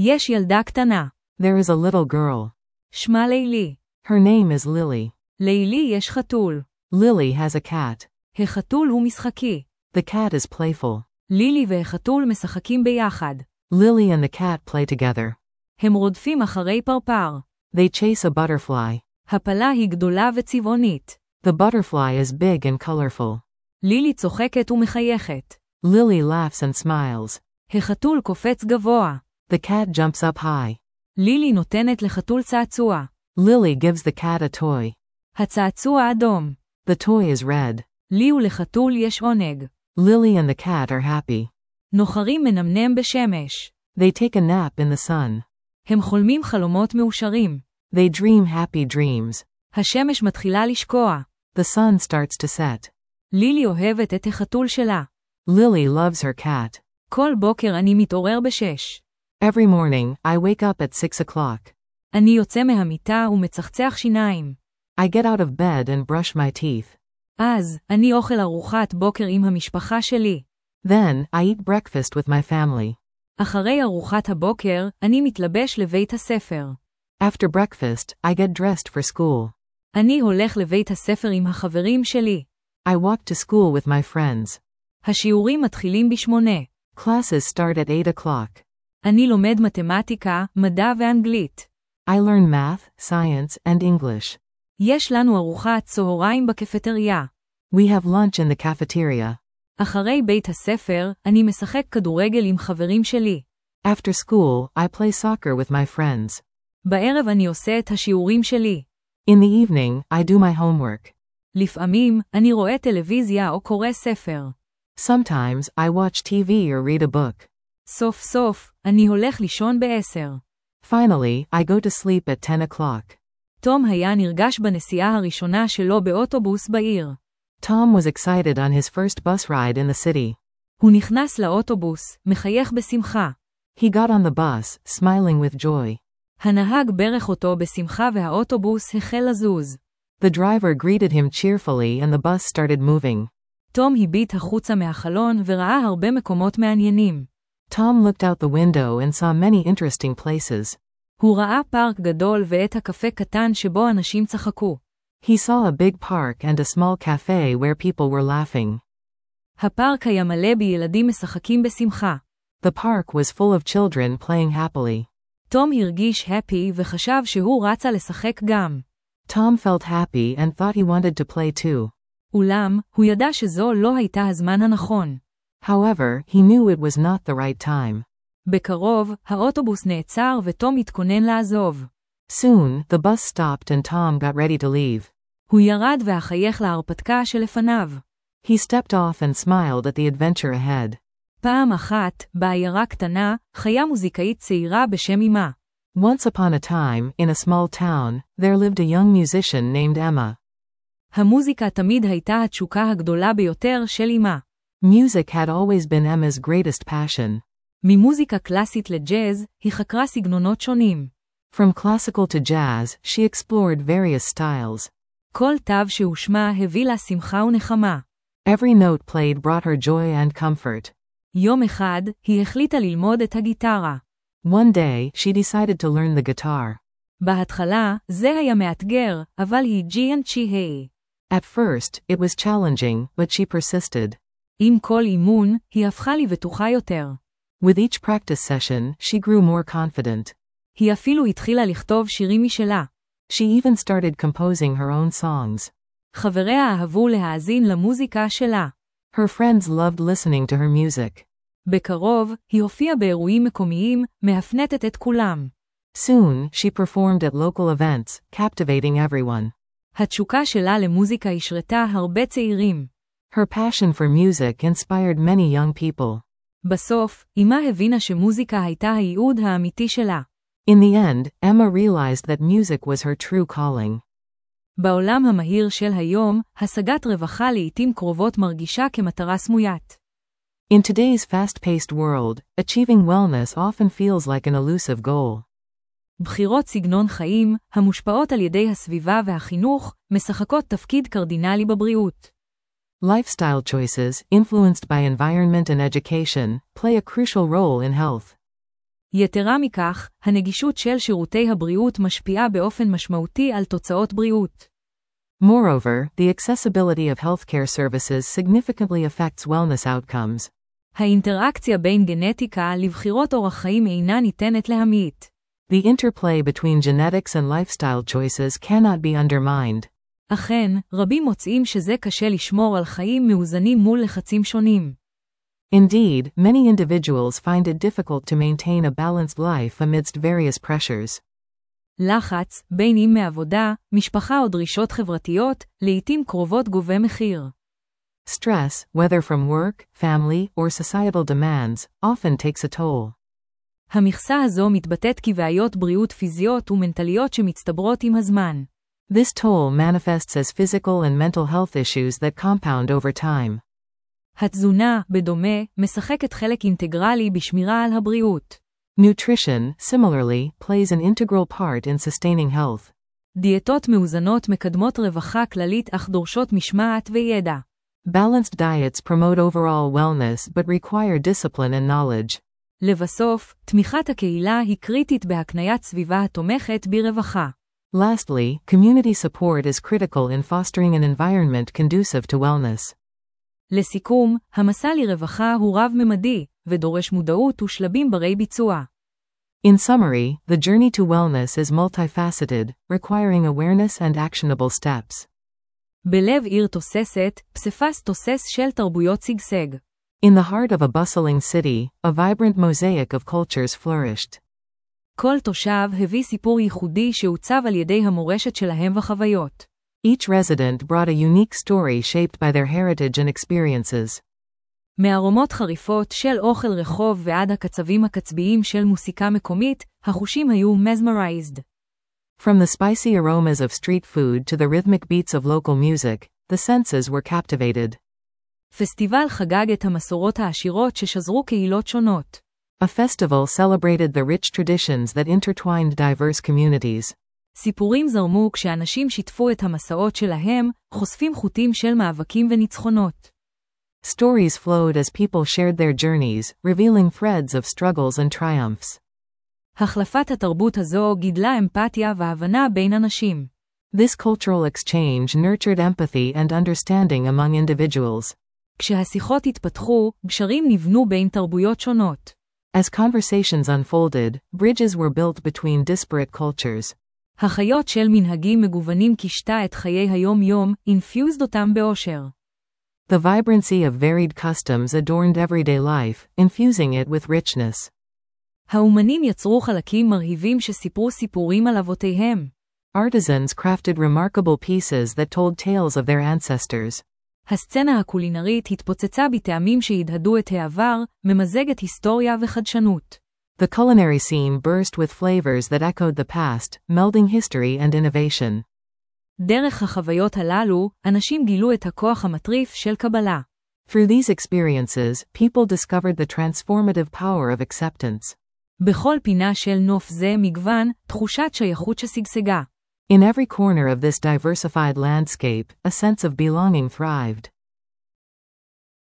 יש ילדה קטנה. There is a little girl. שמה לילי. Her name is Lily. לילי יש חתול. Lily has a cat. החתול הוא משחקי. The cat is playful. לילי והחתול משחקים ביחד. Lily and the cat play together. הם רודפים אחרי פרפר. They chase a butterfly. הפלה היא גדולה וצבעונית. The butterfly is big and colorful. לילי צוחקת ומחייכת. Lily laughs and smiles. החתול קופץ גבוה. The cat jumps up high. לילי נותנת לחתול צעצוע. Lily gives the cat a toy. הצעצוע אדום. The toy is red. לי ולחתול יש עונג. Lily and the cat are happy. נוחרים מנמנם בשמש. They take a nap in the sun. הם חולמים חלומות מאושרים. They dream happy dreams. השמש מתחילה לשקוע. The sun starts to set. לילי אוהבת את החתול שלה. Lily loves her cat. כל בוקר אני מתעורר ב6. Every morning, I wake up at 6 o'clock. אני יוצא מהמיטה ומצחצח שיניים. I get out of bed and brush my teeth. אז, אני אוכל ארוחת בוקר עם המשפחה שלי. Then, I eat breakfast with my family. אחרי ארוחת הבוקר, אני מתלבש לבית הספר. After breakfast, I get dressed for school. אני הולך לבית הספר עם החברים שלי. I walk to school with my friends. השיעורים מתחילים ב8. Classes start at 8 o'clock. אני לומד מתמטיקה, מדע ואנגלית. I learn math, science, and English. יש לנו ארוחת צהריים בקפטריה. We have lunch in the cafeteria. אחרי בית הספר, אני משחק כדורגל עם חברים שלי. After school, I play soccer with my friends. בערב אני עושה את השיעורים שלי. In the evening, I do my homework. לפעמים, אני רואה טלוויזיה או קורא ספר. Sometimes, I watch TV or read a book. סוף סוף, אני הולך לישון ב10. Finally, I go to sleep at 10 o'clock. תום היה נרגש בנסיעה הראשונה שלו באוטובוס בעיר. Tom was excited on his first bus ride in the city. הוא נכנס לאוטובוס, מחייך בשמחה. He got on the bus, smiling with joy. הנהג ברך אותו בשמחה והאוטובוס החל לזוז. The driver greeted him cheerfully and the bus started moving. תום הביט החוצה מהחלון וראה הרבה מקומות מעניינים. Tom looked out the window and saw many interesting places. הוא ראה פארק גדול ואת הקפה קטן שבו אנשים צחקו. He saw a big park and a small cafe where people were laughing. הפארק היה מלא בילדים משחקים בשמחה. The park was full of children playing happily. תום הרגיש happy וחשב שהוא רצה לשחק גם. Tom felt happy and thought he wanted to play too. אולם, הוא ידע שזו לא הייתה הזמן הנכון. However, he knew it was not the right time. בקרוב, האוטובוס נעצר ותום התכונן לעזוב. Soon, the bus stopped and Tom got ready to leave. הוא ירד והחייך להרפתקה שלפניו. He stepped off and smiled at the adventure ahead. פעם אחת, בעיירה קטנה, חיה מוזיקאית צעירה בשם אמה. Once upon a time, in a small town, there lived a young musician named Emma. המוזיקה תמיד הייתה התשוקה הגדולה ביותר של אמה. Music had always been Emma's greatest passion. ממוזיקה קלאסית לג'אז, היא חקרה סגנונות שונים. From classical to jazz, she explored various styles. כל תו שהושמע הביא לה שמחה ונחמה. Every note played brought her joy and comfort. יום אחד, היא החליטה ללמוד את הגיטרה. One day, she decided to learn the guitar. בהתחלה, זה היה מאתגר, אבל היא ג'יינצ'י. At first, it was challenging, but she persisted. עם כל אימון, היא הפכה לי בטוחה יותר. With each practice session, she grew more confident. היא אפילו התחילה לכתוב שירים משלה. She even started composing her own songs. חבריה אהבו להאזין למוזיקה שלה. Her friends loved listening to her music. בקרוב, היא הופיעה באירועים מקומיים, מהפנטת את כולם. Soon, she performed at local events, captivating everyone. התשוקה שלה למוזיקה השרתה הרבה צעירים. Her passion for music inspired many young people. בסוף, אמה הבינה שמוזיקה הייתה הייעוד האמיתי שלה. In the end, Emma realized that music was her true calling. בעולם המהיר של היום, השגת רווחה לעתים קרובות מרגישה כמטרה סמוית. In today's fast-paced world, achieving wellness often feels like an elusive goal. בחירות סגנון חיים, המושפעות על ידי הסביבה והחינוך, משחקות תפקיד קרדינלי בבריאות. Lifestyle choices, influenced by environment and education, play a crucial role in health. יתרה מכך, הנגישות של שירותי הבריאות משפיעה באופן משמעותי על תוצאות בריאות. Moreover, the accessibility of healthcare services significantly affects wellness outcomes. האינטראקציה בין גנטיקה לבחירות אורח חיים אינה ניתנת להמעיט. The interplay between genetics and lifestyle choices cannot be undermined. אכן, רבים מוצאים שזה קשה לשמור על חיים מאוזנים מול לחצים שונים. Indeed, many individuals find it difficult to maintain a balanced life amidst various pressures. לחץ, בין אם מעבודה, משפחה או דרישות חברתיות, לעתים קרובות גובה מחיר. Stress, whether from work, family, or societal demands, often takes a toll. המכסה הזו מתבטאת כבעיות בריאות פיזיות ומנטליות שמצטברות עם הזמן. This toll manifests as physical and mental health issues that compound over time. התזונה, בדומה, משחקת חלק אינטגרלי בשמירה על הבריאות. Nutrition, similarly, plays an integral part in sustaining health. דיאטות מאוזנות מקדמות רווחה כללית אך דורשות משמעת וידע. Balanced diets promote overall wellness but require discipline and knowledge. לבסוף, תמיכת הקהילה היא קריטית בהקניית סביבה התומכת ברווחה. Lastly, community support is critical in fostering an environment conducive to wellness. לסיכום, המסע לרווחה הוא רב-ממדי, ודורש מודעות ושלבים ברי ביצוע. In summary, the journey to wellness is multifaceted, requiring awareness and actionable steps. בלב עיר תוססת, פסיפס תוסס של תרבויות שגשג. In the heart of a bustling city, a vibrant mosaic of cultures flourished. כל תושב הביא סיפור ייחודי שעוצב על ידי המורשת שלהם וחוויות. Each resident brought a unique story shaped by their heritage and experiences. מהרומות חריפות של אוכל רחוב ועד הקצבים הקצביים של מוסיקה מקומית, החושים היו mesmerized. From the spicy aromas of street food to the rhythmic beats of local music, the senses were captivated. פסטיבל חגג את המסורות העשירות ששזרו קהילות שונות. A festival celebrated the rich traditions that intertwined diverse communities. סיפורים זרמו כשאנשים שיתפו את המסעות שלהם, חושפים חוטים של מאבקים וניצחונות. Stories flowed as people shared their journeys, revealing threads of struggles and triumphs. החלפת התרבות הזו גידלה אמפתיה והבנה בין אנשים. This cultural exchange nurtured empathy and understanding among individuals. כשהשיחות התפתחו, גשרים נבנו בין תרבויות שונות. As conversations unfolded, bridges were built between disparate cultures. החיות של מנהגים מגוונים קישתה את חיי היום-יום, infused אותם באושר. The vibrancy of varied customs adorned everyday life, infusing it with richness. האומנים יצרו חלקים מרהיבים שסיפרו סיפורים על אבותיהם. Artisans crafted remarkable pieces that told tales of their ancestors. הסצנה הקולינרית התפוצצה בטעמים שהדהדו את העבר, ממזגת היסטוריה וחדשנות. The culinary scene burst with flavors that echoed the past, melding history and innovation. דרך החוויות הללו, אנשים גילו את הכוח המטריף של קבלה. Through these experiences, people discovered the transformative power of acceptance. בכל פינה של נוף זה מגוון, תחושת שייכות ששגשגה. In every corner of this diversified landscape, a sense of belonging thrived.